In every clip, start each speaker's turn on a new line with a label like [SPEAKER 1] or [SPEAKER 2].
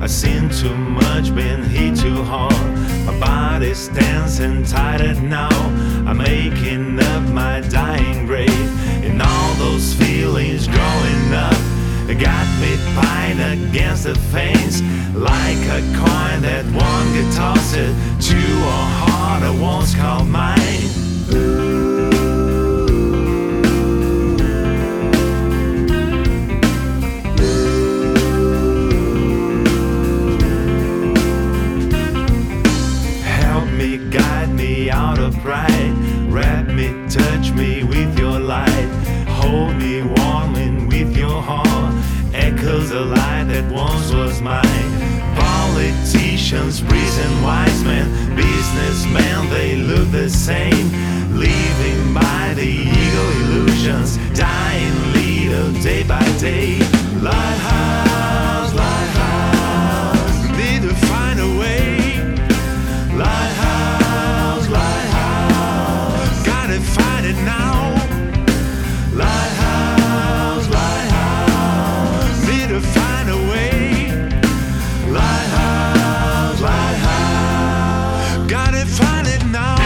[SPEAKER 1] I've seen too much, been hit too hard. My body's dancing tighter now. I'm making up my dying grave. And all those feelings growing up got me pinned against the fence, like a coin that won't get tossed to a heart I once called mine. Guide me out of pride, wrap me, touch me with your light, hold me warm and with your heart echoes the light that once was mine. Politicians, priests and wise men, businessmen, they look the same, living by the ego illusions, dying little day by day. Lighthouse, lighthouse, need to find a way. Lighthouse, lighthouse, gotta find it now. Lighthouse, lighthouse, need to find a way. Lighthouse, lighthouse, gotta find it now.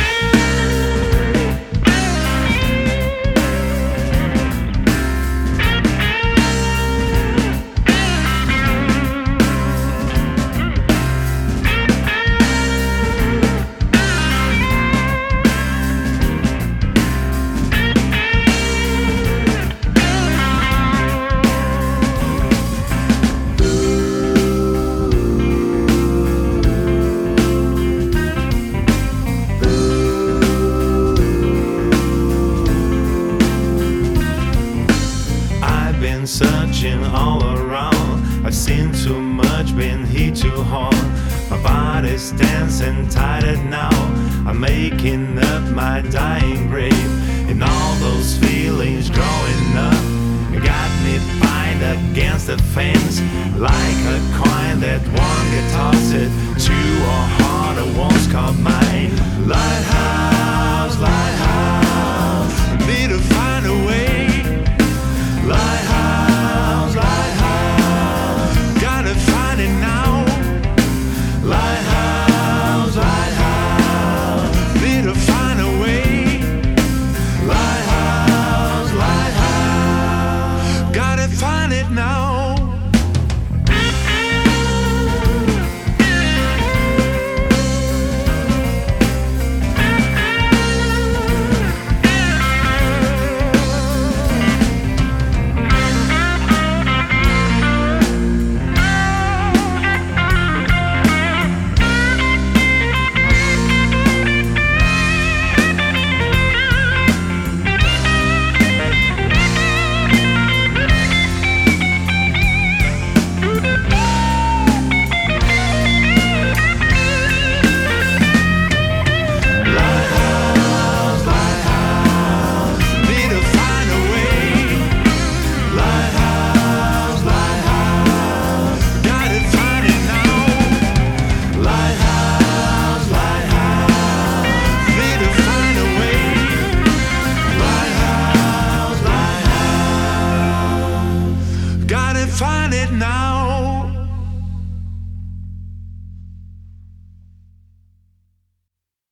[SPEAKER 1] Searching all around, I've seen too much, been hit too hard. My body's dancing tighter now. I'm making up my dying grave. And all those feelings growing up got me pinned against the fence, like a coin that won't get tossed to a heart I once called mine. Lighthouse, lighthouse.